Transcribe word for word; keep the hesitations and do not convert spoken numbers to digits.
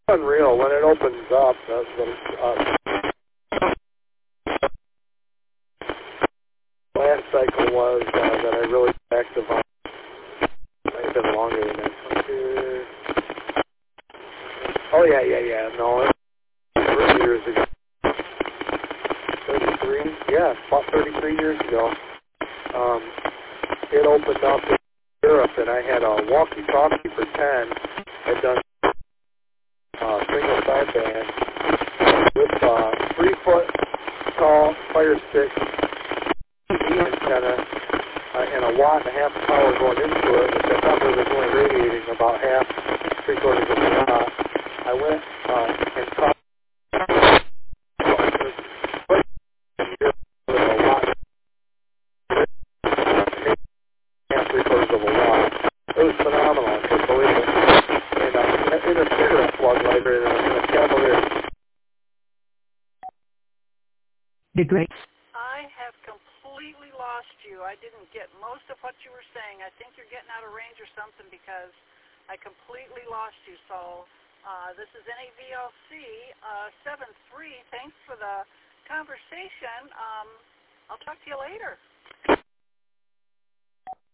unreal when it opens up. The, the uh, last cycle was uh, that I really active on. I've been longer than that. Oh yeah, yeah, yeah. No, it was three years ago. Thirty-three. Yeah, about thirty-three years ago. Um, it opened up in Europe, and I had a walkie-talkie for ten. I'd done uh, single sideband with uh, three foot tall fire stick antenna uh, and a watt and a half power going into it, which I thought was only radiating about half, three quarters of a watt. I went uh, and talked with a watt, half, three quarters of a watt. It was phenomenal, I couldn't believe it. And uh, in a cigarette plug lighter in a, in a Cavalier. The great. I have completely lost you. I didn't get most of what you were saying. I think you're getting out of range or something because I completely lost you. So uh, this is N A V L C uh, seven three. Thanks for the conversation. Um, I'll talk to you later.